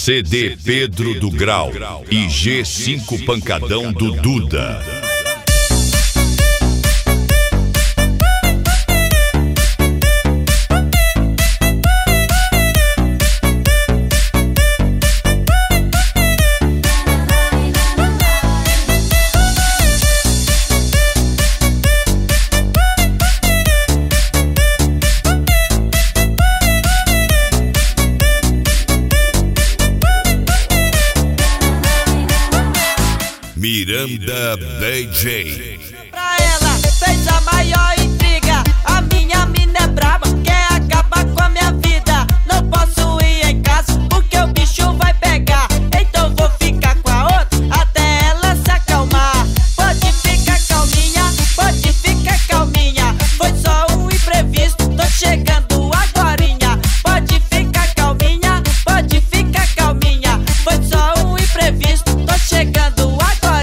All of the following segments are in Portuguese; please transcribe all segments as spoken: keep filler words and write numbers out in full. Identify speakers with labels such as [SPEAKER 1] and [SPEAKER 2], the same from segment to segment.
[SPEAKER 1] C D Pedro do Grau e G cinco Pancadão do Duda. Miranda D J.
[SPEAKER 2] Pra ela fez a maior intriga. A minha mina é braba, quer acabar com a minha vida. Não posso ir em casa porque o bicho vai pegar. Então vou ficar com a outra até ela se acalmar. Pode ficar calminha, pode ficar calminha. Foi só um imprevisto, tô chegando agorinha. Pode ficar calminha, pode ficar calminha. Foi só um imprevisto, tô chegando agorinha.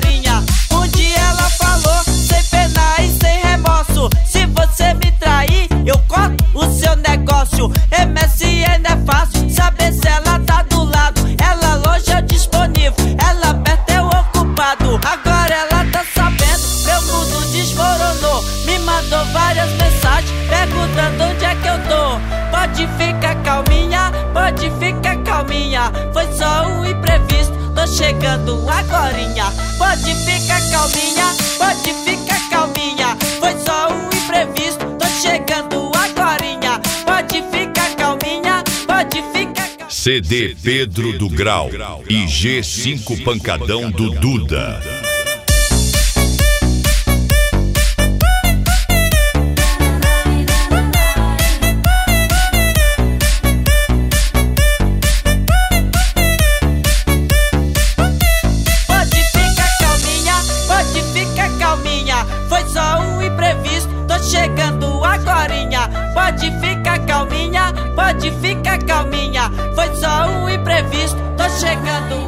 [SPEAKER 2] Eu corto o seu negócio. M S N é fácil saber se ela tá do lado. Ela longe é disponível, ela perto é o ocupado. Agora ela tá sabendo, meu mundo desmoronou. Me mandou várias mensagens perguntando onde é que eu tô. Pode ficar calminha, pode ficar calminha. Foi só um imprevisto, tô chegando agorinha. Pode ficar calminha, pode ficar calminha. Foi só um imprevisto, tô chegando agorinha. Pode ficar calminha, pode ficar calminha.
[SPEAKER 1] C D Pedro do Grau e G cinco Pancadão do Duda.
[SPEAKER 2] Foi só um imprevisto, tô chegando agorinha. Pode ficar calminha, pode ficar calminha. Foi só um imprevisto, tô chegando